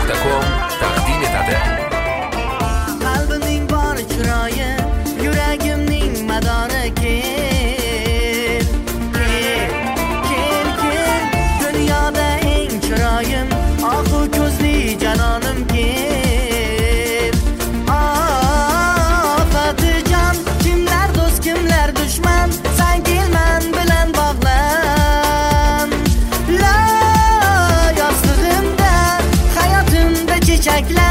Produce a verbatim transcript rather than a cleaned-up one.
nuqta com taqdim etadi. Qalbimning bor chiroyi, yuragimning madori kel, kel, kel, kel. Dunyoda eng chiroyim, oqu ko'zli janonim kel. Ofatijon, kimlar do'st, kimlar dushman, san kelman bilan bog'lan. La yostig'imda, hayotimda chechaklar